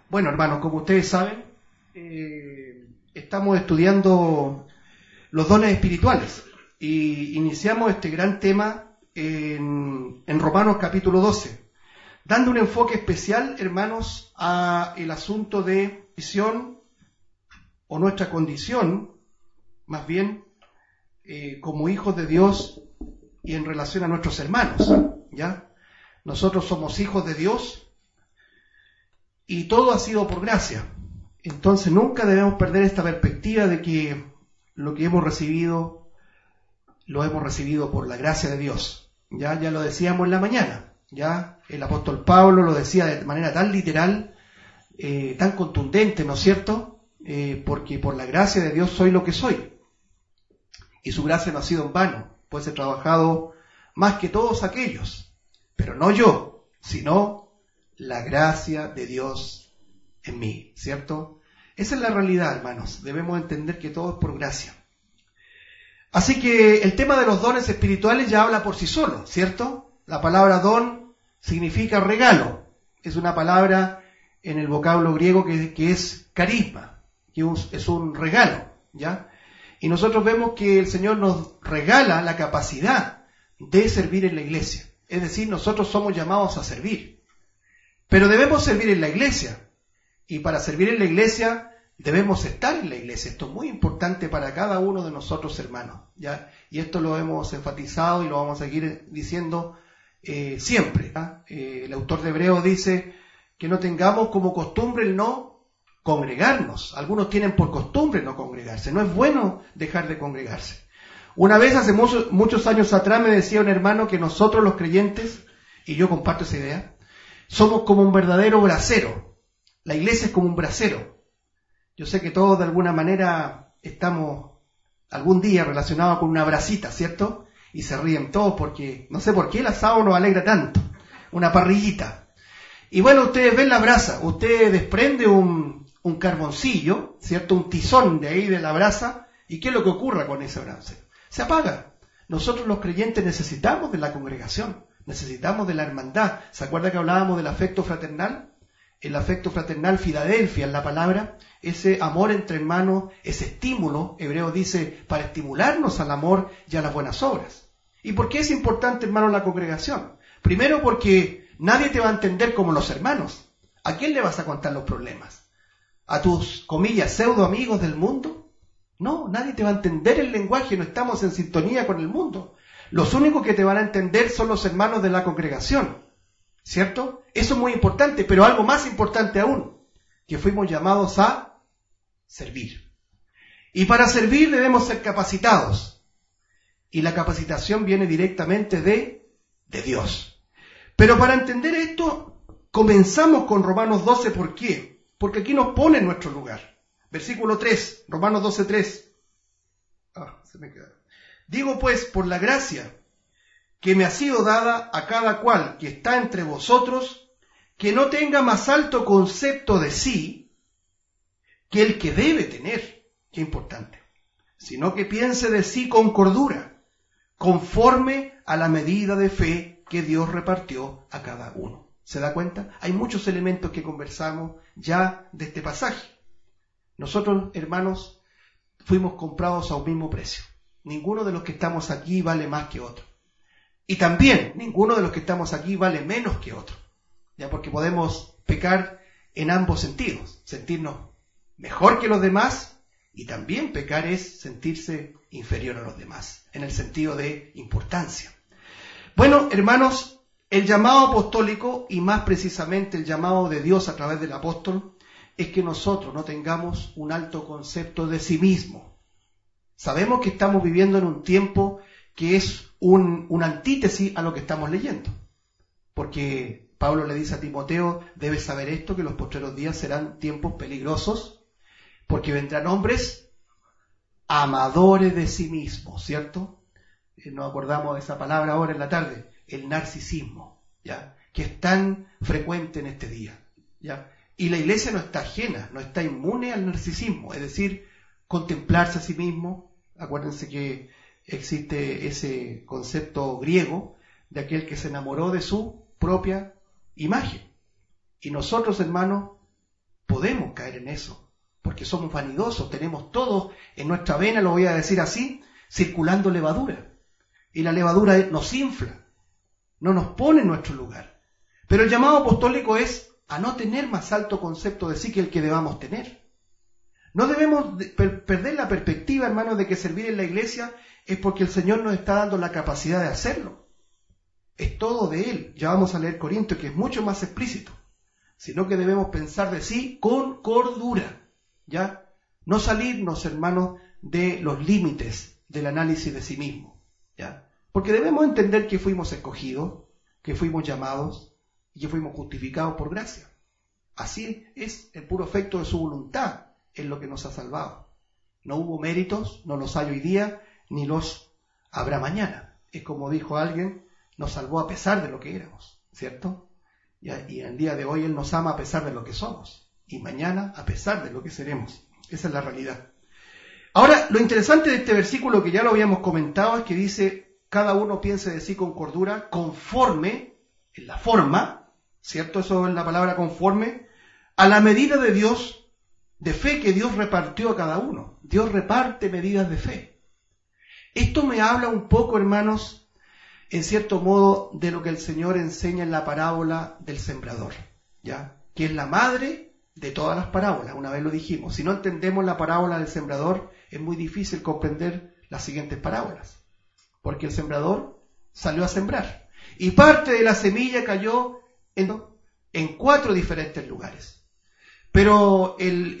Bueno, hermanos, como ustedes saben, estamos estudiando los dones espirituales y iniciamos este gran tema en Romanos capítulo 12, dando un enfoque especial, hermanos, a el asunto de visión o nuestra condición, más bien, como hijos de Dios y en relación a nuestros hermanos, ¿ya? Nosotros somos hijos de Dios y todo ha sido por gracia. Entonces nunca debemos perder esta perspectiva de que lo que hemos recibido, lo hemos recibido por la gracia de Dios. Ya lo decíamos en la mañana. Ya el apóstol Pablo lo decía de manera tan literal, tan contundente, ¿no es cierto? Porque por la gracia de Dios soy lo que soy. Y su gracia no ha sido en vano, pues he trabajado más que todos aquellos, pero no yo, sino la gracia de Dios en mí, ¿cierto? Esa es la realidad, hermanos. Debemos entender que todo es por gracia. Así que el tema de los dones espirituales ya habla por sí solo, ¿cierto? La palabra don significa regalo. Es una palabra en el vocablo griego que es carisma, que es un regalo, ¿ya? Y nosotros vemos que el Señor nos regala la capacidad de servir en la iglesia. Es decir, nosotros somos llamados a servir. Pero debemos servir en la iglesia. Y para servir en la iglesia debemos estar en la iglesia. Esto es muy importante para cada uno de nosotros, hermanos, ¿ya? Y esto lo hemos enfatizado y lo vamos a seguir diciendo siempre, ¿ya? El autor de Hebreos dice que no tengamos como costumbre el no congregarnos. Algunos tienen por costumbre no congregarse. No es bueno dejar de congregarse. Una vez, hace muchos años atrás, me decía un hermano que nosotros los creyentes, y yo comparto esa idea, somos como un verdadero brasero. La iglesia es como un brasero. Yo sé que todos de alguna manera estamos algún día relacionados con una brasita, ¿cierto? Y se ríen todos porque, no sé por qué el asado nos alegra tanto. Una parrillita. Y bueno, ustedes ven la brasa, usted desprende un carboncillo, ¿cierto? Un tizón de ahí de la brasa. ¿Y qué es lo que ocurre con esa brasa? Se apaga. Nosotros los creyentes necesitamos de la congregación. Necesitamos de la hermandad. ¿Se acuerda que hablábamos del afecto fraternal? El afecto fraternal, Filadelfia en la palabra, ese amor entre hermanos, ese estímulo, Hebreo dice, para estimularnos al amor y a las buenas obras. ¿Y por qué es importante, hermano, la congregación? Primero porque nadie te va a entender como los hermanos. ¿A quién le vas a contar los problemas? ¿A tus, comillas, pseudo amigos del mundo? No, nadie te va a entender el lenguaje, no estamos en sintonía con el mundo. Los únicos que te van a entender son los hermanos de la congregación, ¿cierto? Eso es muy importante, pero algo más importante aún, que fuimos llamados a servir. Y para servir debemos ser capacitados. Y la capacitación viene directamente de Dios. Pero para entender esto, comenzamos con Romanos 12, ¿por qué? Porque aquí nos pone en nuestro lugar. Versículo 3, Romanos 12, 3. Se me queda. Digo pues, por la gracia que me ha sido dada a cada cual que está entre vosotros, que no tenga más alto concepto de sí que el que debe tener, qué importante, sino que piense de sí con cordura, conforme a la medida de fe que Dios repartió a cada uno. ¿Se da cuenta? Hay muchos elementos que conversamos ya de este pasaje. Nosotros, hermanos, fuimos comprados a un mismo precio. Ninguno de los que estamos aquí vale más que otro. Y también ninguno de los que estamos aquí vale menos que otro. Ya, porque podemos pecar en ambos sentidos. Sentirnos mejor que los demás y también pecar es sentirse inferior a los demás, en el sentido de importancia. Bueno, hermanos, el llamado apostólico y más precisamente el llamado de Dios a través del apóstol es que nosotros no tengamos un alto concepto de sí mismo. Sabemos que estamos viviendo en un tiempo que es una antítesis a lo que estamos leyendo. Porque Pablo le dice a Timoteo, debes saber esto, que los postreros días serán tiempos peligrosos, porque vendrán hombres amadores de sí mismos, ¿cierto? Nos acordamos de esa palabra ahora en la tarde, el narcisismo, ¿ya? Que es tan frecuente en este día, ¿ya? Y la iglesia no está ajena, no está inmune al narcisismo, es decir, contemplarse a sí mismo. Acuérdense que existe ese concepto griego de aquel que se enamoró de su propia imagen. Y nosotros, hermanos, podemos caer en eso, porque somos vanidosos, tenemos todos en nuestra vena, lo voy a decir así, circulando levadura. Y la levadura nos infla, no nos pone en nuestro lugar. Pero el llamado apostólico es a no tener más alto concepto de sí que el que debamos tener. No debemos perder la perspectiva, hermanos, de que servir en la iglesia es porque el Señor nos está dando la capacidad de hacerlo. Es todo de Él. Ya vamos a leer Corintios, que es mucho más explícito. Sino que debemos pensar de sí con cordura, ¿ya? No salirnos, hermanos, de los límites del análisis de sí mismo, ¿ya? Porque debemos entender que fuimos escogidos, que fuimos llamados y que fuimos justificados por gracia. Así es el puro efecto de su voluntad en lo que nos ha salvado. No hubo méritos, no los hay hoy día, ni los habrá mañana. Es como dijo alguien, nos salvó a pesar de lo que éramos, ¿cierto? Y en el día de hoy Él nos ama a pesar de lo que somos, y mañana a pesar de lo que seremos. Esa es la realidad. Ahora, lo interesante de este versículo, que ya lo habíamos comentado, es que dice, cada uno piense de sí con cordura, conforme, en la forma, ¿cierto? Eso es la palabra conforme, a la medida de Dios, de fe que Dios repartió a cada uno. Dios reparte medidas de fe. Esto me habla un poco, hermanos, en cierto modo, de lo que el Señor enseña en la parábola del sembrador, ¿ya? Que es la madre de todas las parábolas, una vez lo dijimos. Si no entendemos la parábola del sembrador, es muy difícil comprender las siguientes parábolas, porque el sembrador salió a sembrar, y parte de la semilla cayó en 4 diferentes lugares. Pero,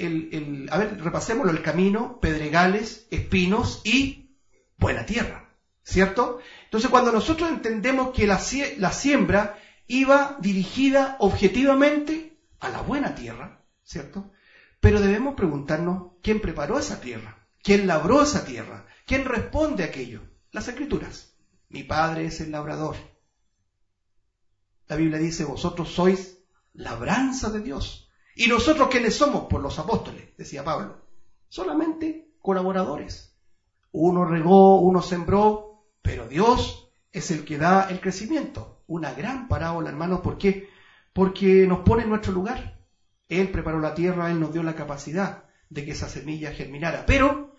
a ver, repasémoslo, el camino, pedregales, espinos y buena tierra, ¿cierto? Entonces, cuando nosotros entendemos que la siembra iba dirigida objetivamente a la buena tierra, ¿cierto? Pero debemos preguntarnos, ¿quién preparó esa tierra? ¿Quién labró esa tierra? ¿Quién responde a aquello? Las Escrituras. Mi Padre es el labrador. La Biblia dice, vosotros sois labranza de Dios. ¿Y nosotros quiénes somos? Por los apóstoles, decía Pablo. Solamente colaboradores. Uno regó, uno sembró, pero Dios es el que da el crecimiento. Una gran parábola, hermanos. ¿Por qué? Porque nos pone en nuestro lugar. Él preparó la tierra, Él nos dio la capacidad de que esa semilla germinara. Pero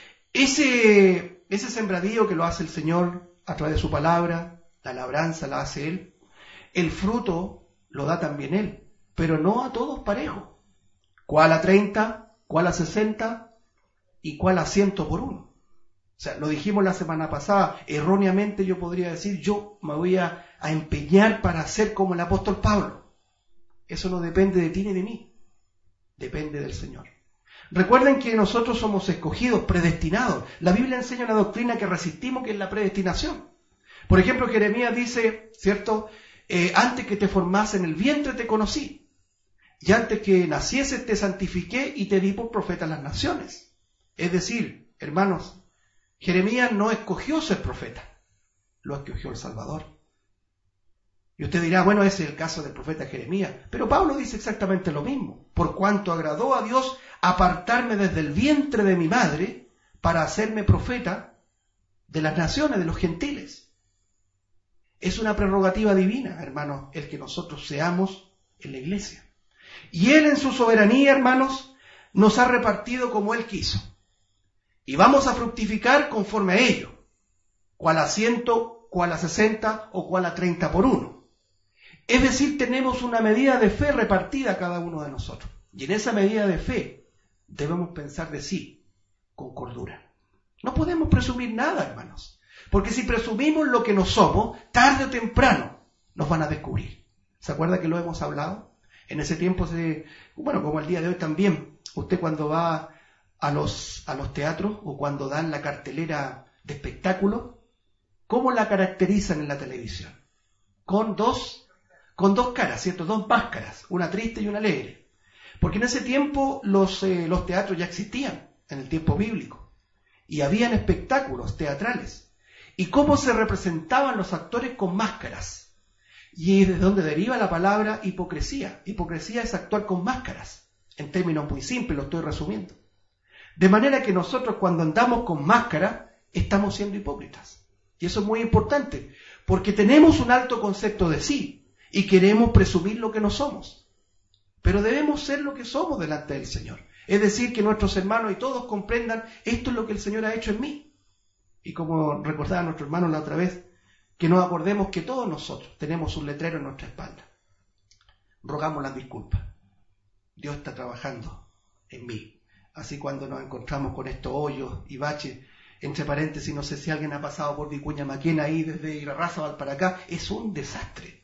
ese sembradío que lo hace el Señor a través de su palabra, la labranza la hace Él, el fruto lo da también Él, pero no a todos parejo. ¿Cuál a 30? ¿Cuál a 60? ¿Y cuál a 100 por uno? O sea, lo dijimos la semana pasada, erróneamente yo podría decir, yo me voy a empeñar para ser como el apóstol Pablo. Eso no depende de ti ni de mí, depende del Señor. Recuerden que nosotros somos escogidos, predestinados. La Biblia enseña una doctrina que resistimos, que es la predestinación. Por ejemplo, Jeremías dice, ¿cierto? Antes que te formase en el vientre te conocí, y antes que nacieses te santifiqué y te di por profeta a las naciones. Es decir, hermanos, Jeremías no escogió ser profeta, lo escogió el Salvador. Y usted dirá, bueno, ese es el caso del profeta Jeremías, pero Pablo dice exactamente lo mismo. Por cuanto agradó a Dios apartarme desde el vientre de mi madre para hacerme profeta de las naciones, de los gentiles. Es una prerrogativa divina, hermanos, el que nosotros seamos en la iglesia. Y Él en su soberanía, hermanos, nos ha repartido como Él quiso. Y vamos a fructificar conforme a ello. Cuál a 100, cuál a 60 o cuál a 30 por uno. Es decir, tenemos una medida de fe repartida a cada uno de nosotros. Y en esa medida de fe debemos pensar de sí con cordura. No podemos presumir nada, hermanos. Porque si presumimos lo que no somos, tarde o temprano nos van a descubrir. ¿Se acuerda que lo hemos hablado? En ese tiempo, como el día de hoy también, usted cuando va a los teatros o cuando dan la cartelera de espectáculo, ¿cómo la caracterizan en la televisión? Con dos caras, ¿cierto? 2 máscaras, una triste y una alegre. Porque en ese tiempo los teatros ya existían, en el tiempo bíblico, y habían espectáculos teatrales. ¿Y cómo se representaban los actores con máscaras? Y es de donde deriva la palabra hipocresía. Hipocresía es actuar con máscaras, en términos muy simples, lo estoy resumiendo. De manera que nosotros cuando andamos con máscara, estamos siendo hipócritas. Y eso es muy importante, porque tenemos un alto concepto de sí, y queremos presumir lo que no somos. pero debemos ser lo que somos delante del Señor. Es decir, que nuestros hermanos y todos comprendan, esto es lo que el Señor ha hecho en mí. Y como recordaba nuestro hermano la otra vez, que nos acordemos que todos nosotros tenemos un letrero en nuestra espalda. Rogamos las disculpas. Dios está trabajando en mí. Así cuando nos encontramos con estos hoyos y baches, entre paréntesis, no sé si alguien ha pasado por Vicuña Maquena ahí desde Irarrázaval para acá, es un desastre.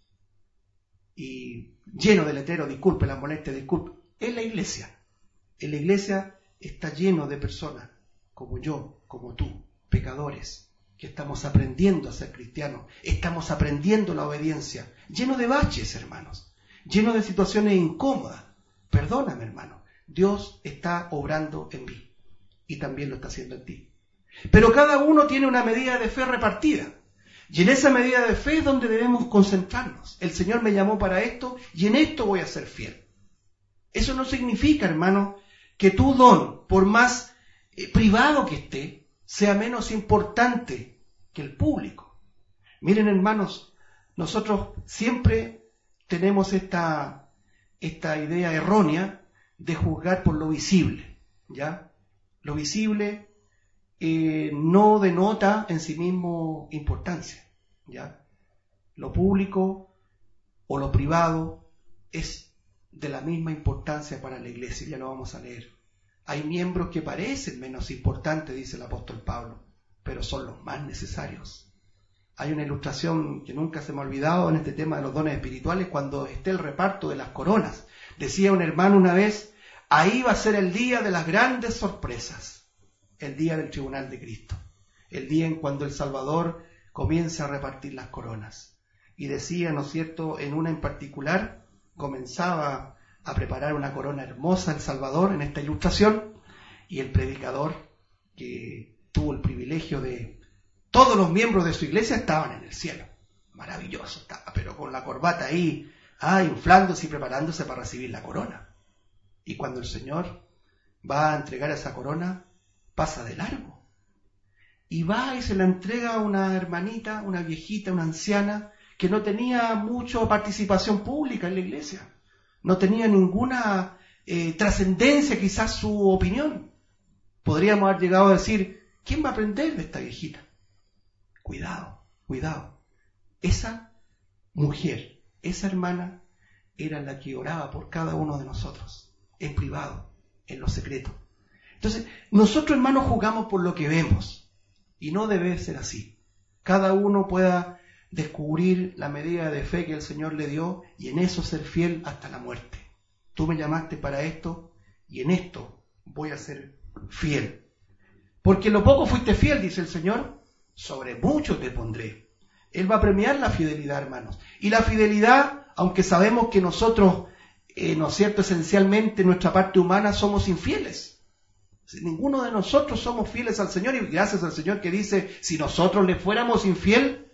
Y lleno de letreros, disculpe, las molestias, disculpe. En la iglesia está lleno de personas como yo, como tú, pecadores, que estamos aprendiendo a ser cristianos, estamos aprendiendo la obediencia, lleno de baches, hermanos, lleno de situaciones incómodas. Perdóname, hermano, Dios está obrando en mí y también lo está haciendo en ti. Pero cada uno tiene una medida de fe repartida. Y en esa medida de fe es donde debemos concentrarnos. El Señor me llamó para esto y en esto voy a ser fiel. Eso no significa, hermano, que tu don, por más privado que esté, sea menos importante que el público. Miren, hermanos, nosotros siempre tenemos esta idea errónea de juzgar por lo visible, ¿ya? Lo visible no denota en sí mismo importancia, ¿ya? Lo público o lo privado es de la misma importancia para la iglesia, ya lo vamos a leer. Hay miembros que parecen menos importantes, dice el apóstol Pablo, pero son los más necesarios. Hay una ilustración que nunca se me ha olvidado en este tema de los dones espirituales, cuando esté el reparto de las coronas. Decía un hermano una vez, ahí va a ser el día de las grandes sorpresas. El día del tribunal de Cristo, el día en cuando el Salvador comienza a repartir las coronas. Y decía, ¿no es cierto?, en una en particular, comenzaba a preparar una corona hermosa el Salvador en esta ilustración, y el predicador, que tuvo el privilegio de... Todos los miembros de su iglesia estaban en el cielo, maravilloso estaba, pero con la corbata ahí, inflándose y preparándose para recibir la corona. Y cuando el Señor va a entregar esa corona, pasa de largo y va y se la entrega a una hermanita, una viejita, una anciana que no tenía mucha participación pública en la iglesia, no tenía ninguna trascendencia quizás su opinión. Podríamos haber llegado a decir, ¿quién va a aprender de esta viejita? Cuidado, esa mujer, esa hermana era la que oraba por cada uno de nosotros, en privado, en lo secreto. Entonces, nosotros, hermanos, juzgamos por lo que vemos y no debe ser así. Cada uno pueda descubrir la medida de fe que el Señor le dio y en eso ser fiel hasta la muerte. Tú me llamaste para esto y en esto voy a ser fiel. Porque en lo poco fuiste fiel, dice el Señor, sobre mucho te pondré. Él va a premiar la fidelidad, hermanos. Y la fidelidad, aunque sabemos que nosotros, ¿no es cierto?, esencialmente nuestra parte humana somos infieles. Ninguno de nosotros somos fieles al Señor y gracias al Señor que dice, si nosotros le fuéramos infiel,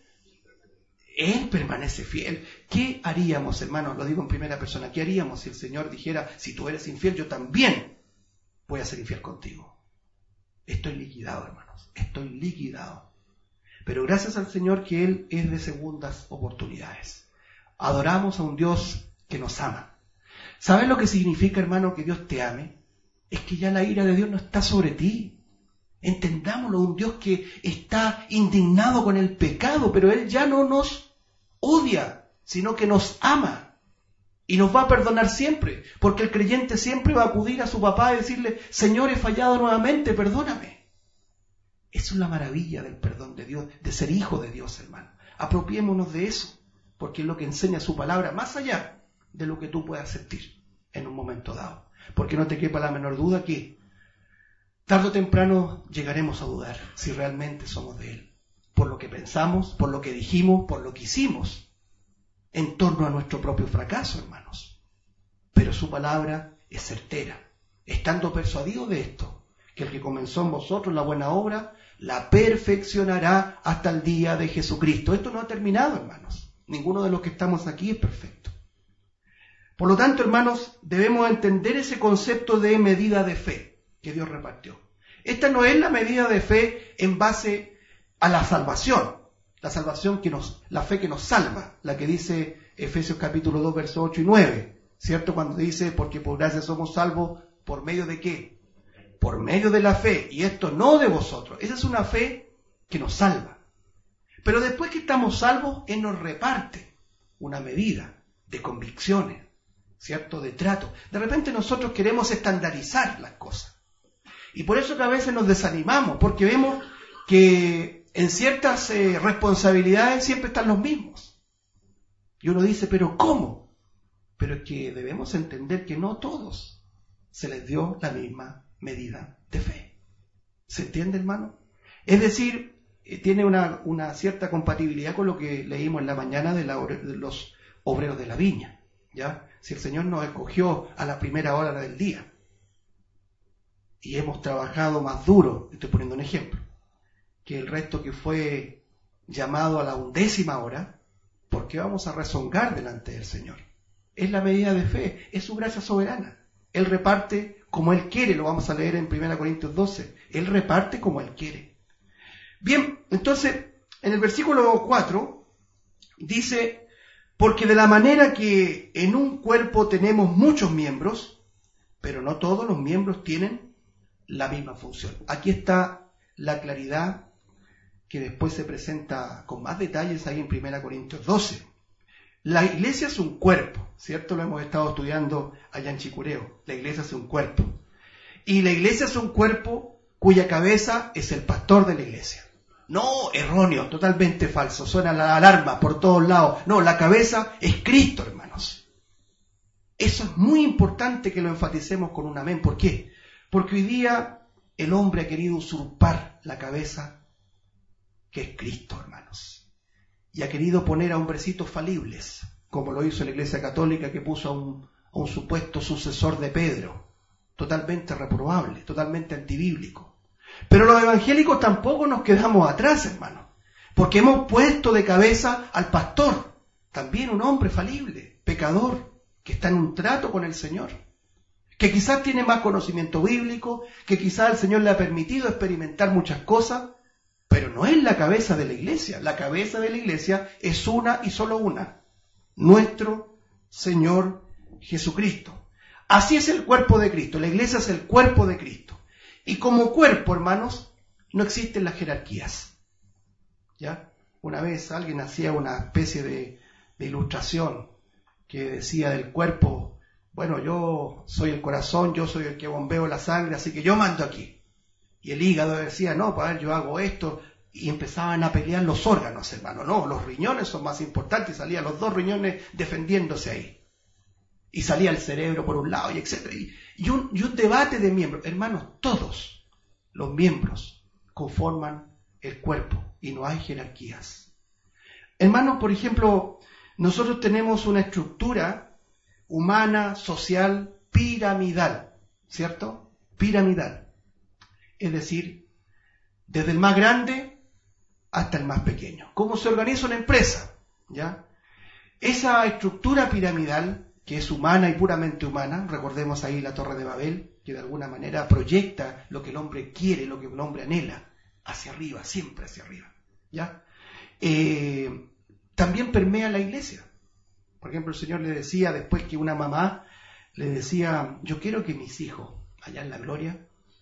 Él permanece fiel. ¿Qué haríamos, hermanos? Lo digo en primera persona. ¿Qué haríamos si el Señor dijera, si tú eres infiel, yo también voy a ser infiel contigo? Estoy liquidado, hermanos. Estoy liquidado. Pero gracias al Señor que Él es de segundas oportunidades. Adoramos a un Dios que nos ama. ¿Sabes lo que significa, hermano, que Dios te ame? Es que ya la ira de Dios no está sobre ti. Entendámoslo, un Dios que está indignado con el pecado, pero Él ya no nos odia, sino que nos ama. Y nos va a perdonar siempre, porque el creyente siempre va a acudir a su papá y decirle, Señor, he fallado nuevamente, perdóname. Eso es la maravilla del perdón de Dios, de ser hijo de Dios, hermano. Apropiémonos de eso, porque es lo que enseña su palabra, más allá de lo que tú puedas sentir en un momento dado. Porque no te quepa la menor duda que tarde o temprano llegaremos a dudar si realmente somos de Él. Por lo que pensamos, por lo que dijimos, por lo que hicimos, en torno a nuestro propio fracaso, hermanos. Pero su palabra es certera, estando persuadido de esto, que el que comenzó en vosotros la buena obra, la perfeccionará hasta el día de Jesucristo. Esto no ha terminado, hermanos. Ninguno de los que estamos aquí es perfecto. Por lo tanto, hermanos, debemos entender ese concepto de medida de fe que Dios repartió. Esta no es la medida de fe en base a la salvación la fe que nos salva, la que dice Efesios capítulo 2, versos 8 y 9. ¿cierto? Cuando dice, porque por gracia somos salvos, ¿por medio de qué? Por medio de la fe, y esto no de vosotros. Esa es una fe que nos salva. Pero después que estamos salvos, Él nos reparte una medida de convicciones, ¿cierto? De trato. De repente nosotros queremos estandarizar las cosas. Y por eso que a veces nos desanimamos, porque vemos que en ciertas responsabilidades siempre están los mismos. Y uno dice, ¿pero cómo? Pero es que debemos entender que no todos se les dio la misma medida de fe. ¿Se entiende, hermano? Es decir, tiene una cierta compatibilidad con lo que leímos en la mañana de los obreros de la viña, ¿ya? Si el Señor nos escogió a la primera hora del día y hemos trabajado más duro, estoy poniendo un ejemplo, que el resto que fue llamado a la 11ª hora, ¿por qué vamos a rezongar delante del Señor? Es la medida de fe, es su gracia soberana. Él reparte como Él quiere, lo vamos a leer en 1 Corintios 12. Él reparte como Él quiere. Bien, entonces, en el versículo 4 dice, porque de la manera que en un cuerpo tenemos muchos miembros, pero no todos los miembros tienen la misma función. Aquí está la claridad que después se presenta con más detalles ahí en 1 Corintios 12. La iglesia es un cuerpo, ¿cierto? Lo hemos estado estudiando allá en Chicureo. La iglesia es un cuerpo. Y la iglesia es un cuerpo cuya cabeza es el pastor de la iglesia. No, erróneo, totalmente falso. Suena la alarma por todos lados. No, la cabeza es Cristo, hermanos. Eso es muy importante que lo enfaticemos con un amén. ¿Por qué? Porque hoy día el hombre ha querido usurpar la cabeza que es Cristo, hermanos. Y ha querido poner a hombrecitos falibles, como lo hizo la Iglesia Católica, que puso a un supuesto sucesor de Pedro, totalmente reprobable, totalmente antibíblico. Pero los evangélicos tampoco nos quedamos atrás, hermanos, porque hemos puesto de cabeza al pastor, también un hombre falible, pecador, que está en un trato con el Señor, que quizás tiene más conocimiento bíblico, que quizás el Señor le ha permitido experimentar muchas cosas, pero no es la cabeza de la iglesia. La cabeza de la iglesia es una y solo una, nuestro Señor Jesucristo. Así es el cuerpo de Cristo. La iglesia es el cuerpo de Cristo. Y como cuerpo, hermanos, no existen las jerarquías. ¿Ya? Una vez alguien hacía una especie de ilustración que decía del cuerpo, bueno, yo soy el corazón, yo soy el que bombeo la sangre, así que yo mando aquí. Y el hígado decía, no, para ver, yo hago esto. Y empezaban a pelear los órganos, hermano. No, los riñones son más importantes. Y salían los dos riñones defendiéndose ahí. Y salía el cerebro por un lado, y etc. Y un debate de miembros. Hermanos, todos los miembros conforman el cuerpo. Y no hay jerarquías. Hermanos, por ejemplo, nosotros tenemos una estructura humana, social, piramidal. ¿Cierto? Piramidal. Es decir, desde el más grande hasta el más pequeño. ¿Cómo se organiza una empresa? ¿Ya? Esa estructura piramidal, que es humana y puramente humana, recordemos ahí la Torre de Babel, que de alguna manera proyecta lo que el hombre quiere, lo que el hombre anhela, hacia arriba, siempre hacia arriba. ¿Ya? También permea la iglesia. Por ejemplo, el Señor le decía, después que una mamá le decía, yo quiero que mis hijos, allá en la gloria,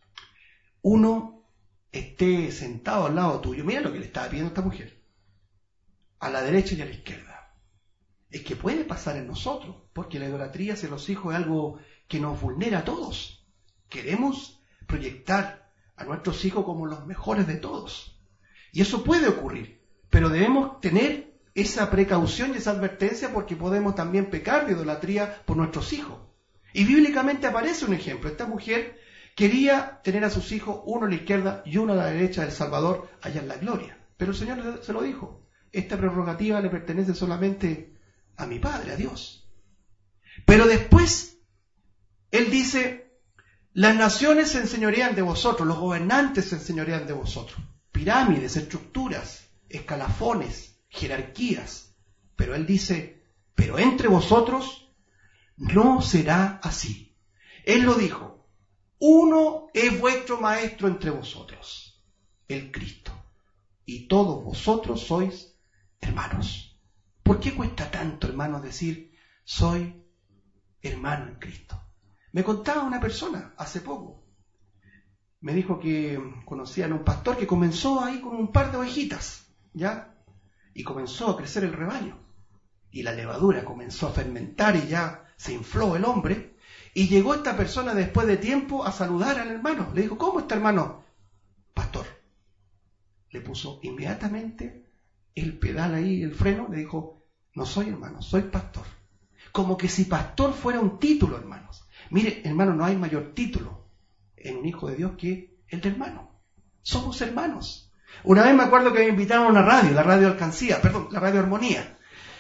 uno esté sentado al lado tuyo. Mira lo que le estaba pidiendo esta mujer. A la derecha y a la izquierda. Es que puede pasar en nosotros, porque la idolatría hacia los hijos es algo que nos vulnera a todos. Queremos proyectar a nuestros hijos como los mejores de todos. Y eso puede ocurrir, pero debemos tener esa precaución y esa advertencia porque podemos también pecar de idolatría por nuestros hijos. Y bíblicamente aparece un ejemplo. Esta mujer quería tener a sus hijos, uno a la izquierda y uno a la derecha del Salvador, allá en la gloria. Pero el Señor se lo dijo, esta prerrogativa le pertenece solamente a mi Padre, a Dios. Pero después, Él dice, las naciones se enseñorean de vosotros, los gobernantes se enseñorean de vosotros. Pirámides, estructuras, escalafones, jerarquías. Pero Él dice, pero entre vosotros no será así. Él lo dijo. Uno es vuestro maestro entre vosotros, el Cristo, y todos vosotros sois hermanos. ¿Por qué cuesta tanto, hermanos, decir soy hermano en Cristo. Me contaba una persona hace poco. Me dijo que conocían a un pastor que comenzó ahí con un par de ovejitas, ¿ya? Y comenzó a crecer el rebaño. Y la levadura comenzó a fermentar y ya se infló el hombre. Y llegó esta persona después de tiempo a saludar al hermano. Le dijo, ¿cómo está, hermano? Pastor. Le puso inmediatamente el pedal ahí, el freno. Le dijo, no soy hermano, soy pastor. Como que si pastor fuera un título, hermanos. Mire, hermano, no hay mayor título en un hijo de Dios que el de hermano. Somos hermanos. Una vez me acuerdo que me invitaron a una radio, la radio la radio Armonía.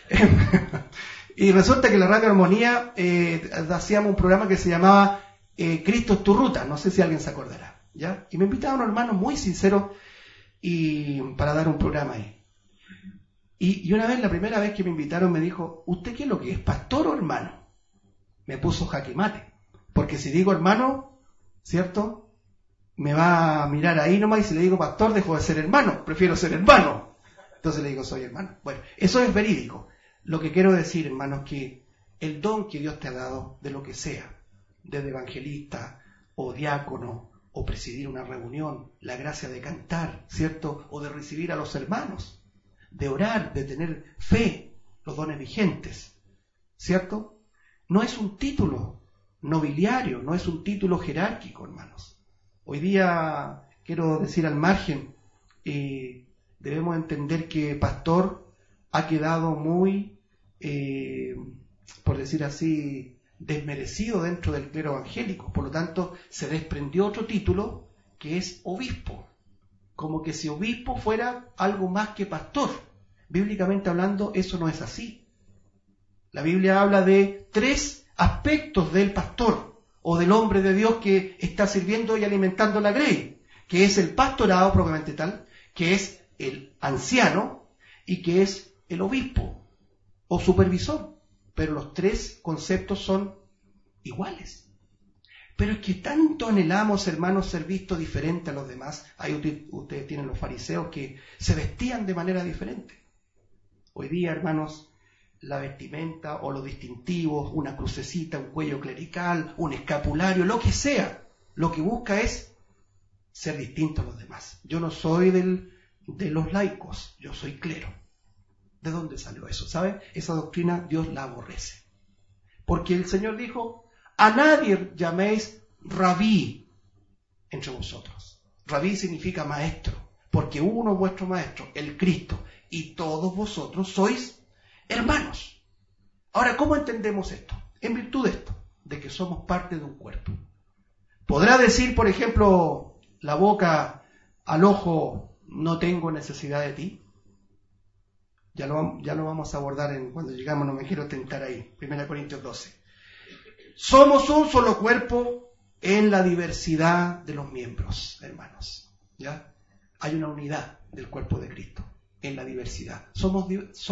Y resulta que en la radio Armonía hacíamos un programa que se llamaba Cristo es tu ruta, no sé si alguien se acordará, ¿ya? Y me invitaron unos hermanos muy sinceros para dar un programa ahí. Y una vez, la primera vez que me invitaron, me dijo, ¿usted qué es lo que es, pastor o hermano? Me puso jaque mate, porque si digo hermano, ¿cierto? Me va a mirar ahí nomás, y si le digo pastor, dejo de ser hermano, prefiero ser hermano. Entonces le digo, soy hermano. Bueno, eso es verídico. Lo que quiero decir, hermanos, que el don que Dios te ha dado, de lo que sea, desde evangelista o diácono, o presidir una reunión, la gracia de cantar, ¿cierto? O de recibir a los hermanos, de orar, de tener fe, los dones vigentes, ¿cierto? No es un título nobiliario, no es un título jerárquico, hermanos. Hoy día, quiero decir al margen, debemos entender que pastor ha quedado muy, por decir así, desmerecido dentro del clero evangélico. Por lo tanto, se desprendió otro título que es obispo. Como que si obispo fuera algo más que pastor. Bíblicamente hablando, eso no es así. La Biblia habla de 3 aspectos del pastor o del hombre de Dios que está sirviendo y alimentando la grey, que es el pastorado propiamente tal, que es el anciano y que es el obispo o supervisor. Pero los 3 conceptos son iguales. Pero es que tanto anhelamos, hermanos, ser vistos diferente a los demás. Ahí ustedes tienen los fariseos que se vestían de manera diferente. Hoy día, hermanos, la vestimenta o los distintivos, una crucecita, un cuello clerical, un escapulario, lo que sea, lo que busca es ser distinto a los demás. Yo no soy de los laicos, yo soy clero. ¿De dónde salió eso? ¿Sabe? Esa doctrina Dios la aborrece. Porque el Señor dijo, a nadie llaméis rabí entre vosotros. Rabí significa maestro, porque uno es vuestro maestro, el Cristo, y todos vosotros sois hermanos. Ahora, ¿cómo entendemos esto? En virtud de esto, de que somos parte de un cuerpo. ¿Podrá decir, por ejemplo, la boca al ojo, no tengo necesidad de ti? Ya lo vamos a abordar cuando llegamos, no me quiero tentar ahí. 1 Corintios 12. Somos un solo cuerpo en la diversidad de los miembros, hermanos. ¿Ya? Hay una unidad del cuerpo de Cristo en la diversidad. Somos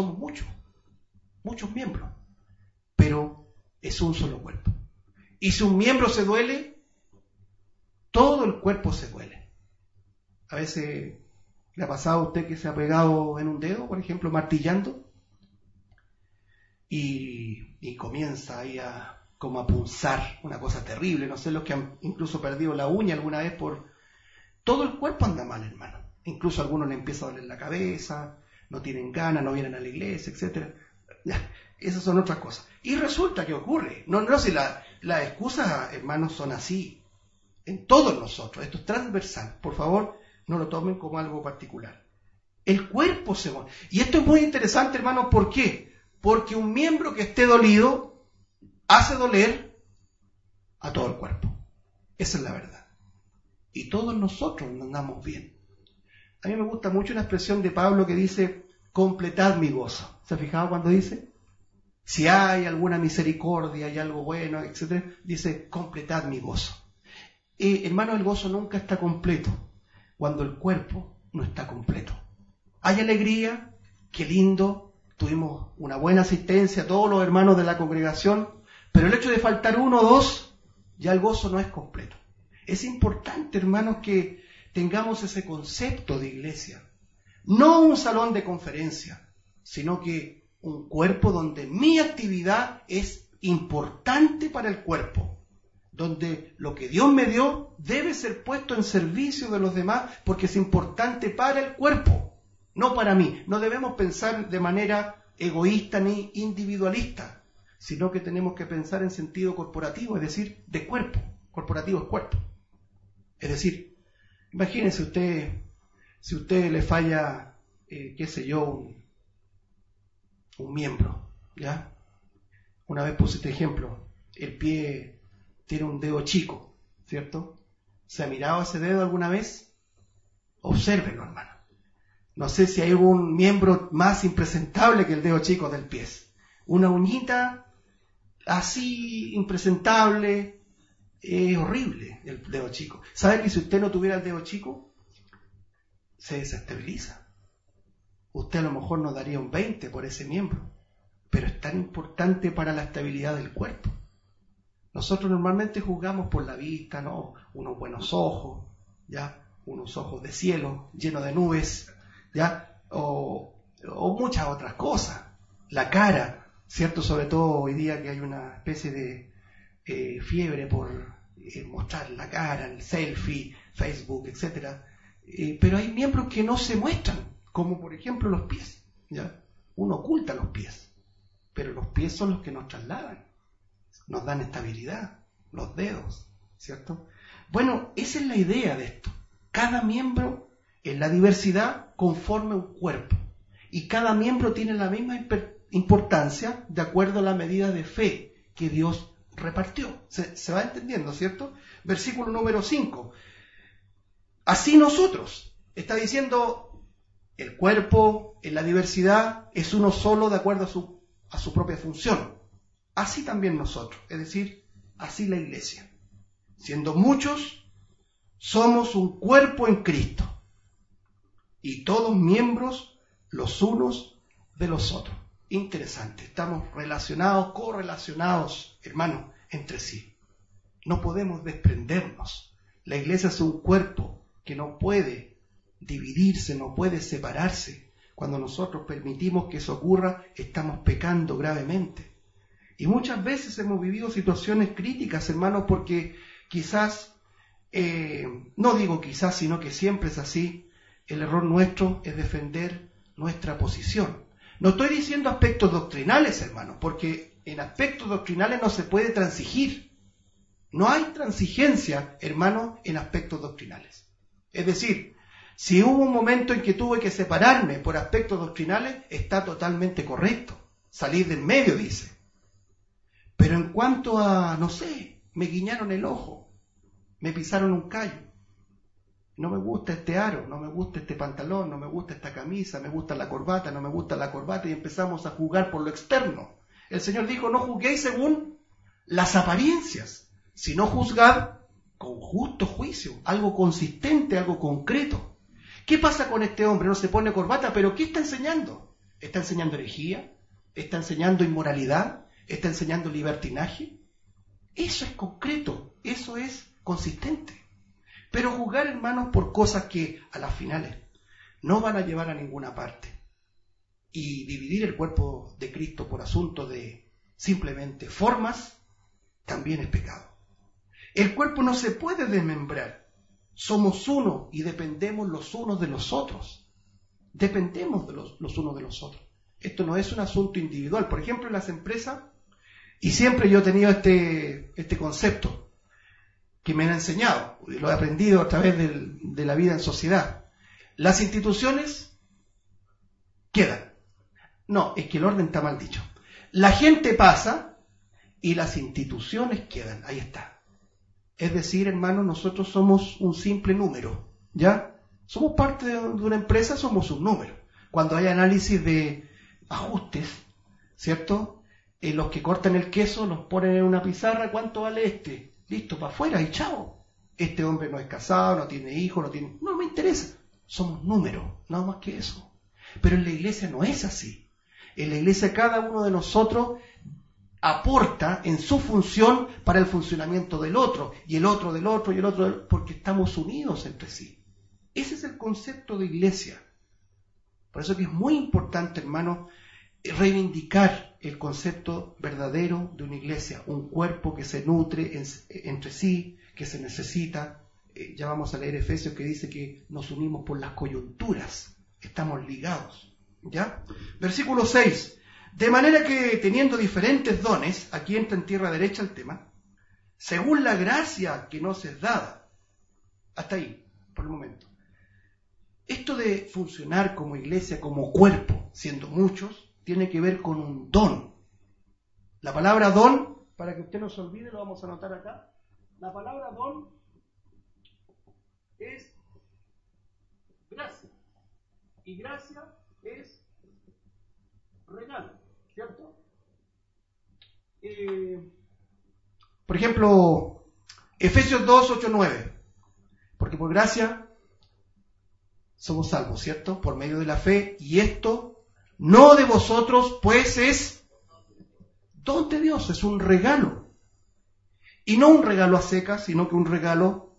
muchos miembros, pero es un solo cuerpo. Y si un miembro se duele, todo el cuerpo se duele. A veces ¿le ha pasado a usted que se ha pegado en un dedo, por ejemplo, martillando? Y comienza ahí como a punzar, una cosa terrible. No sé, los que han incluso perdido la uña alguna vez todo el cuerpo anda mal, hermano. Incluso a algunos le empieza a doler la cabeza, no tienen ganas, no vienen a la iglesia, etc. Esas son otras cosas. Y resulta que ocurre. No si las excusas, hermanos, son así. En todos nosotros. Esto es transversal. Por favor, no lo tomen como algo particular. El cuerpo se mueve. Y esto es muy interesante, hermanos, ¿por qué? Porque un miembro que esté dolido hace doler a todo el cuerpo. Esa es la verdad. Y todos nosotros nos andamos bien. A mí me gusta mucho una expresión de Pablo que dice, completad mi gozo. ¿Se ha fijado cuando dice? Si hay alguna misericordia, hay algo bueno, etc., dice, completad mi gozo. Hermanos, el gozo nunca está completo cuando el cuerpo no está completo. Hay alegría, qué lindo, tuvimos una buena asistencia, todos los hermanos de la congregación, pero el hecho de faltar uno o dos, ya el gozo no es completo. Es importante, hermanos, que tengamos ese concepto de iglesia. No un salón de conferencia, sino que un cuerpo donde mi actividad es importante para el cuerpo, donde lo que Dios me dio debe ser puesto en servicio de los demás porque es importante para el cuerpo, no para mí. No debemos pensar de manera egoísta ni individualista, sino que tenemos que pensar en sentido corporativo, es decir, de cuerpo. Corporativo es cuerpo. Es decir, imagínense usted, si usted le falla, qué sé yo, un miembro, ¿ya? Una vez puse este ejemplo, el pie tiene un dedo chico, ¿cierto? ¿Se ha mirado ese dedo alguna vez? Obsérvenlo, hermano. No sé si hay un miembro más impresentable que el dedo chico del pie. Una uñita así impresentable, es horrible el dedo chico. ¿Sabe que si usted no tuviera el dedo chico, se desestabiliza? Usted a lo mejor nos daría un 20 por ese miembro, pero es tan importante para la estabilidad del cuerpo. Nosotros normalmente juzgamos por la vista, ¿no? Unos buenos ojos, ¿ya? Unos ojos de cielo llenos de nubes, ¿ya? O muchas otras cosas. La cara, ¿cierto? Sobre todo hoy día que hay una especie de fiebre por mostrar la cara, el selfie, Facebook, etc. Pero hay miembros que no se muestran, como por ejemplo los pies, ¿ya? Uno oculta los pies, pero los pies son los que nos trasladan, nos dan estabilidad, los dedos, ¿cierto? Bueno, esa es la idea de esto. Cada miembro en la diversidad conforma un cuerpo, y cada miembro tiene la misma importancia de acuerdo a la medida de fe que Dios repartió. Se va entendiendo, ¿cierto? Versículo número 5. Así nosotros, está diciendo, el cuerpo en la diversidad es uno solo de acuerdo a su propia función. Así también nosotros, es decir, así la iglesia. Siendo muchos, somos un cuerpo en Cristo, y todos miembros los unos de los otros. Interesante, estamos relacionados, correlacionados, hermanos, entre sí. No podemos desprendernos. La iglesia es un cuerpo que no puede dividirse, no puede separarse. Cuando nosotros permitimos que eso ocurra, estamos pecando gravemente. Y muchas veces hemos vivido situaciones críticas, hermanos, porque quizás, no digo quizás, sino que siempre es así, el error nuestro es defender nuestra posición. No estoy diciendo aspectos doctrinales, hermanos, porque en aspectos doctrinales no se puede transigir. No hay transigencia, hermanos, en aspectos doctrinales. Es decir, si hubo un momento en que tuve que separarme por aspectos doctrinales, está totalmente correcto. Salir del medio, dice. Pero en cuanto a, no sé, me guiñaron el ojo, me pisaron un callo, no me gusta este aro, no me gusta este pantalón, no me gusta esta camisa, me gusta la corbata, no me gusta la corbata, y empezamos a juzgar por lo externo. El Señor dijo, no juzguéis según las apariencias, sino juzgad con justo juicio, algo consistente, algo concreto. ¿Qué pasa con este hombre? No se pone corbata, pero ¿qué está enseñando? ¿Está enseñando herejía? ¿Está enseñando inmoralidad? ¿Está enseñando libertinaje? Eso es concreto, eso es consistente. Pero juzgar, hermanos, por cosas que a las finales no van a llevar a ninguna parte, y dividir el cuerpo de Cristo por asunto de simplemente formas, también es pecado. El cuerpo no se puede desmembrar. Somos uno y dependemos los unos de los otros. Dependemos de los unos de los otros. Esto no es un asunto individual. Por ejemplo, en las empresas, y siempre yo he tenido este concepto que me han enseñado, lo he aprendido a través de la vida en sociedad. Las instituciones quedan. No, es que el orden está mal dicho. La gente pasa y las instituciones quedan. Ahí está. Es decir, hermanos, nosotros somos un simple número, ¿ya? Somos parte de una empresa, somos un número. Cuando hay análisis de ajustes, ¿cierto? Los que cortan el queso los ponen en una pizarra, ¿cuánto vale este? Listo, para afuera y chao. Este hombre no es casado, no tiene hijos, no me interesa. Somos números, nada más que eso. Pero en la iglesia no es así. En la iglesia cada uno de nosotros aporta en su función para el funcionamiento del otro, y el otro del otro, y el otro porque estamos unidos entre sí. Ese es el concepto de iglesia. Por eso que es muy importante, hermano, reivindicar el concepto verdadero de una iglesia, un cuerpo que se nutre entre sí, que se necesita. Ya vamos a leer Efesios, que dice que nos unimos por las coyunturas, estamos ligados, ¿ya? Versículo 6, de manera que teniendo diferentes dones, aquí entra en tierra derecha el tema, según la gracia que nos es dada. Hasta ahí, por el momento. Esto de funcionar como iglesia, como cuerpo, siendo muchos, tiene que ver con un don. La palabra don, para que usted no se olvide, lo vamos a anotar acá. La palabra don es gracia. Y gracia es regalo, ¿cierto? Por ejemplo, Efesios 2, 8, 9. Porque por gracia somos salvos, ¿cierto? Por medio de la fe. Y esto no de vosotros, pues es don de Dios, es un regalo. Y no un regalo a secas, sino que un regalo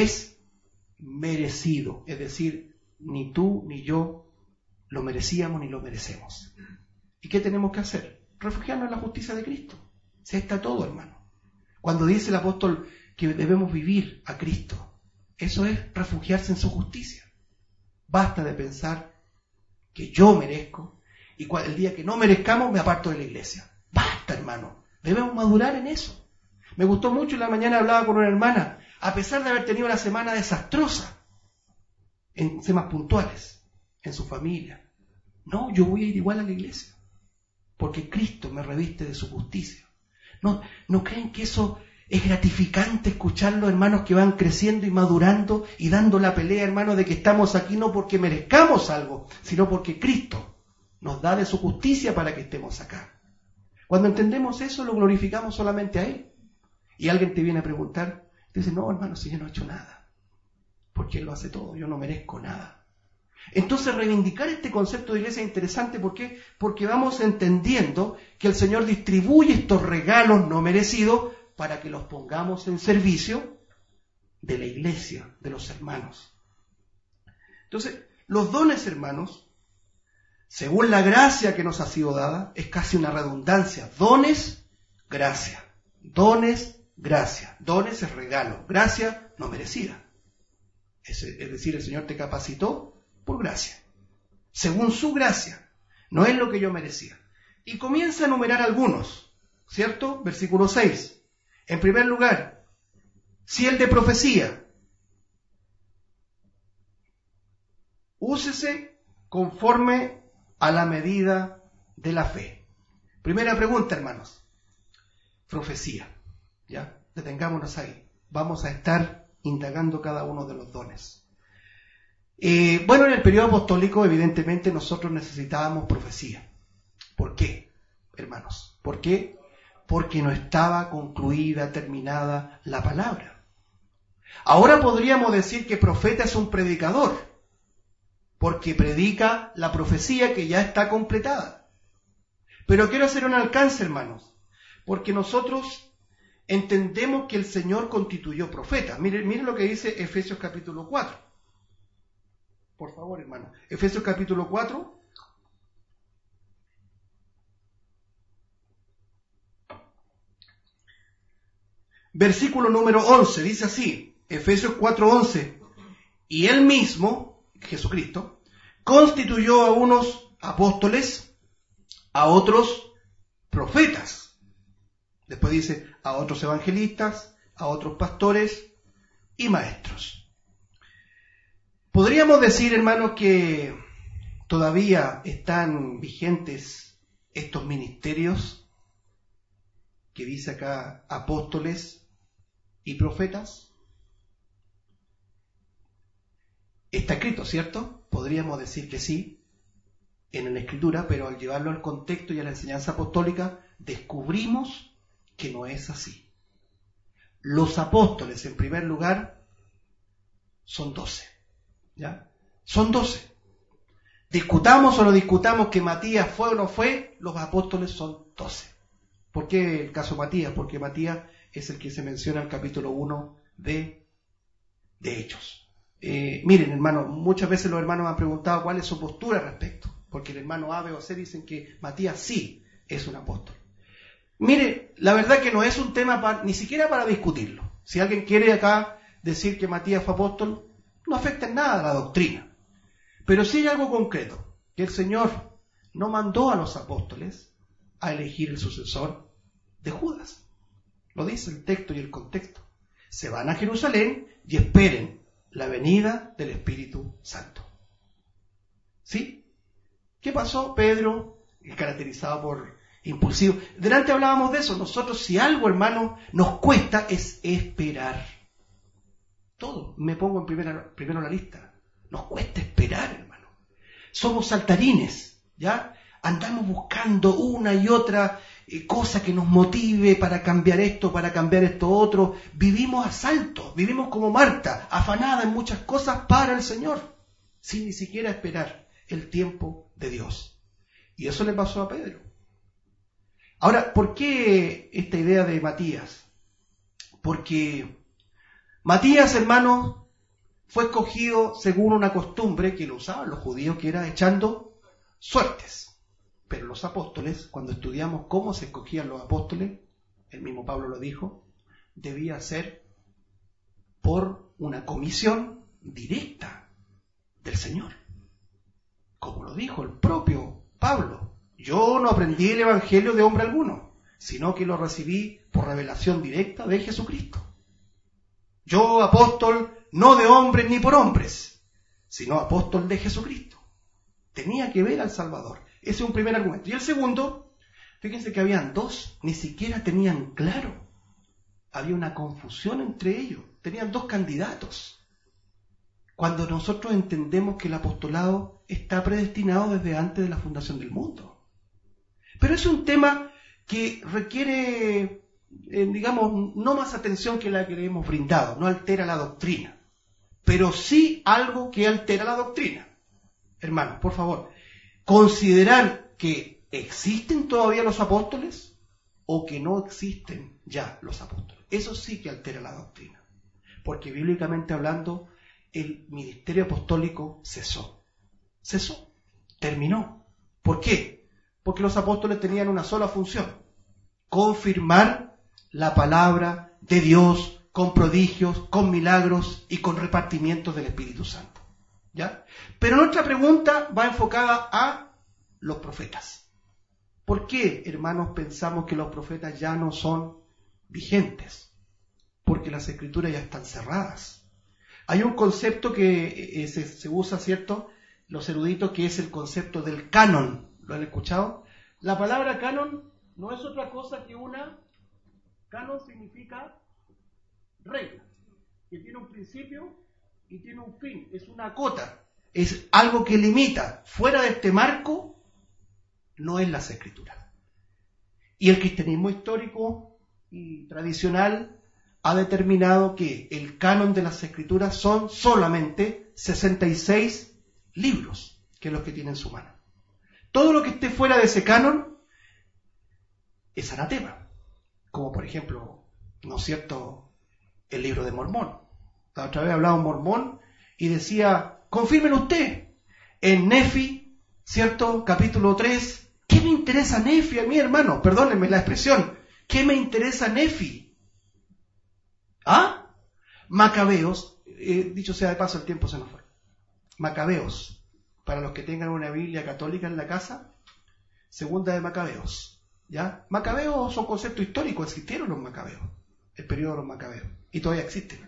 desmerecido. Es decir, ni tú ni yo lo merecíamos ni lo merecemos. ¿Y qué tenemos que hacer? Refugiarnos en la justicia de Cristo. Si ahí está todo, hermano. Cuando dice el apóstol que debemos vivir a Cristo, eso es refugiarse en su justicia. Basta de pensar que yo merezco y el día que no merezcamos me aparto de la iglesia. Basta, hermano. Debemos madurar en eso. Me gustó mucho, en la mañana hablaba con una hermana, a pesar de haber tenido una semana desastrosa, en temas puntuales, en su familia. No, yo voy a ir igual a la iglesia, porque Cristo me reviste de su justicia. ¿No creen que eso es gratificante, escucharlos, hermanos, que van creciendo y madurando y dando la pelea, hermanos, de que estamos aquí no porque merezcamos algo, sino porque Cristo nos da de su justicia para que estemos acá? Cuando entendemos eso, lo glorificamos solamente a Él. Y alguien te viene a preguntar, te dice, no, hermano, si yo no he hecho nada, porque Él lo hace todo, yo no merezco nada. Entonces reivindicar este concepto de iglesia es interesante. ¿Por qué? Porque vamos entendiendo que el Señor distribuye estos regalos no merecidos para que los pongamos en servicio de la iglesia, de los hermanos. Entonces, los dones, hermanos, según la gracia que nos ha sido dada, es casi una redundancia. Dones, gracia. Dones, gracia. Dones es regalo. Gracia no merecida. Es decir, el Señor te capacitó por gracia, según su gracia, no es lo que yo merecía. Y comienza a enumerar algunos, ¿cierto? Versículo 6. En primer lugar, si el de profecía, úsese conforme a la medida de la fe. Primera pregunta, hermanos. Profecía, ¿ya? Detengámonos ahí. Vamos a estar indagando cada uno de los dones. Bueno, en el periodo apostólico, evidentemente, nosotros necesitábamos profecía. ¿Por qué, hermanos? ¿Por qué? Porque no estaba concluida, terminada la palabra. Ahora podríamos decir que profeta es un predicador, porque predica la profecía que ya está completada. Pero quiero hacer un alcance, hermanos, porque nosotros entendemos que el Señor constituyó profeta. Miren lo que dice Efesios capítulo 4. Por favor, hermano. Efesios capítulo 4. Versículo número 11. Dice así. Efesios 4:11. Y Él mismo, Jesucristo, constituyó a unos apóstoles, a otros profetas. Después dice a otros evangelistas, a otros pastores y maestros. Podríamos decir, hermanos, que todavía están vigentes estos ministerios que dice acá apóstoles y profetas. Está escrito, ¿cierto? Podríamos decir que sí en la Escritura, pero al llevarlo al contexto y a la enseñanza apostólica descubrimos que no es así. Los apóstoles, en primer lugar, son 12. ¿Ya? Son 12. Discutamos o no discutamos que Matías fue o no fue, los apóstoles son 12. ¿Por qué el caso Matías? Porque Matías es el que se menciona en el capítulo 1 de Hechos. Miren, hermanos, muchas veces los hermanos me han preguntado cuál es su postura al respecto. porque el hermano A, B o C dicen que Matías sí es un apóstol. Mire, la verdad que no es un tema ni siquiera para discutirlo. Si alguien quiere acá decir que Matías fue apóstol, no afecta en nada a la doctrina. Pero sí hay algo concreto, que el Señor no mandó a los apóstoles a elegir el sucesor de Judas. Lo dice el texto y el contexto. Se van a Jerusalén y esperen la venida del Espíritu Santo. ¿Sí? ¿Qué pasó? Pedro, caracterizado por impulsivo. Delante hablábamos de eso. Nosotros, si algo, hermano, nos cuesta es esperar. Todo. Me pongo en primero la lista. Nos cuesta esperar, hermano. Somos saltarines, ¿ya? Andamos buscando una y otra cosa que nos motive para cambiar esto otro. Vivimos a saltos, vivimos como Marta, afanada en muchas cosas para el Señor, sin ni siquiera esperar el tiempo de Dios. Y eso le pasó a Pedro. Ahora, ¿por qué esta idea de Matías? Porque Matías, hermano, fue escogido según una costumbre que lo usaban los judíos, que era echando suertes. Pero los apóstoles, cuando estudiamos cómo se escogían los apóstoles, el mismo Pablo lo dijo, debía ser por una comisión directa del Señor. Como lo dijo el propio Pablo, yo no aprendí el evangelio de hombre alguno, sino que lo recibí por revelación directa de Jesucristo. Yo, apóstol, no de hombres ni por hombres, sino apóstol de Jesucristo. Tenía que ver al Salvador. Ese es un primer argumento. Y el segundo, fíjense que habían dos, ni siquiera tenían claro. Había una confusión entre ellos. Tenían dos candidatos. Cuando nosotros entendemos que el apostolado está predestinado desde antes de la fundación del mundo. Pero es un tema que requiere, digamos, no más atención que la que le hemos brindado. No altera la doctrina. Pero sí algo que altera la doctrina. Hermanos, por favor, considerar que existen todavía los apóstoles o que no existen ya los apóstoles. Eso sí que altera la doctrina. Porque bíblicamente hablando, el ministerio apostólico cesó. Cesó. Terminó. ¿Por qué? Porque los apóstoles tenían una sola función: confirmar la palabra de Dios con prodigios, con milagros y con repartimientos del Espíritu Santo. ¿Ya? Pero nuestra pregunta va enfocada a los profetas. ¿Por qué, hermanos, pensamos que los profetas ya no son vigentes? Porque las escrituras ya están cerradas. Hay un concepto que se usa, ¿cierto?, los eruditos, que es el concepto del canon. ¿Lo han escuchado? La palabra canon no es otra cosa que una... Canon significa regla, que tiene un principio y tiene un fin, es una cota, es algo que limita. Fuera de este marco no es las escrituras. Y el cristianismo histórico y tradicional ha determinado que el canon de las escrituras son solamente 66 libros, que es lo que tiene en su mano. Todo lo que esté fuera de ese canon es anatema, como por ejemplo, ¿no es cierto?, el libro de Mormón. La otra vez hablaba un mormón y decía: confirmen usted, en Nefi, ¿cierto?, capítulo 3, ¿qué me interesa Nefi a mí, hermano? Perdónenme la expresión, ¿qué me interesa Nefi? ¿Ah? Macabeos, dicho sea de paso, el tiempo se nos fue. Macabeos, para los que tengan una Biblia católica en la casa, segunda de Macabeos, ¿ya? Macabeos son conceptos históricos, existieron los Macabeos, el periodo de los Macabeos, y todavía existen.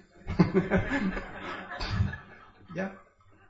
¿Ya?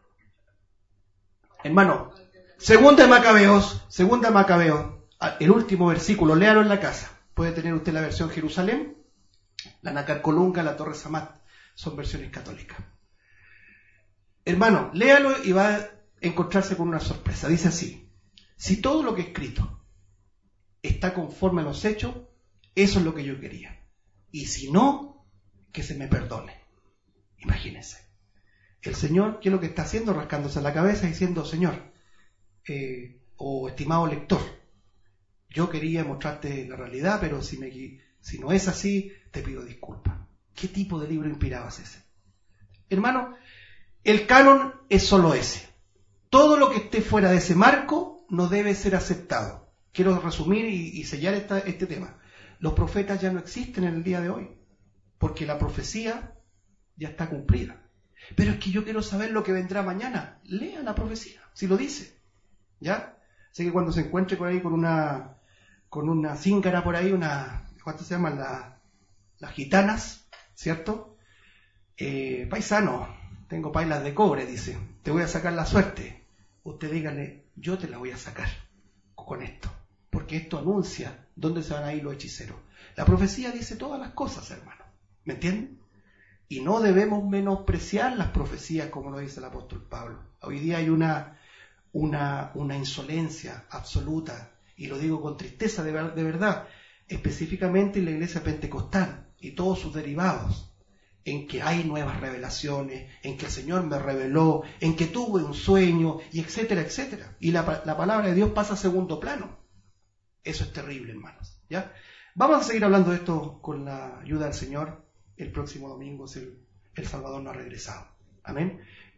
Hermano, segunda de Macabeos, el último versículo, léalo en la casa. Puede tener usted la versión Jerusalén, la Nacarcolunga, la Torre Samat, son versiones católicas. Hermano, léalo y va a encontrarse con una sorpresa. Dice así: si todo lo que he escrito está conforme a los hechos, eso es lo que yo quería. Y si no, que se me perdone. Imagínense. El Señor, ¿qué es lo que está haciendo? Rascándose la cabeza diciendo: Señor, estimado lector, yo quería mostrarte la realidad, pero si no es así, te pido disculpas. ¿Qué tipo de libro inspirado es ese? Hermano, el canon es solo ese. todo lo que esté fuera de ese marco no debe ser aceptado. Quiero resumir y sellar este tema. Los profetas ya no existen en el día de hoy, porque la profecía ya está cumplida. Pero es que yo quiero saber lo que vendrá mañana. Lea la profecía, si lo dice. ¿Ya? Así que cuando se encuentre por ahí con una cíngara por ahí, ¿cuánto se llaman? Las gitanas, ¿cierto? Paisano, tengo pailas de cobre, dice, te voy a sacar la suerte. Usted dígale, yo te la voy a sacar con esto, porque esto anuncia dónde se van a ir los hechiceros. La profecía dice todas las cosas, hermano, ¿me entienden? Y no debemos menospreciar las profecías como lo dice el apóstol Pablo. Hoy día hay una insolencia absoluta, y lo digo con tristeza de verdad, específicamente en la iglesia pentecostal y todos sus derivados, en que hay nuevas revelaciones, en que el Señor me reveló, en que tuve un sueño, y etcétera, etcétera. Y la palabra de Dios pasa a segundo plano. Eso es terrible, hermanos. ¿Ya? Vamos a seguir hablando de esto con la ayuda del Señor el próximo domingo, si el Salvador no ha regresado. Amén.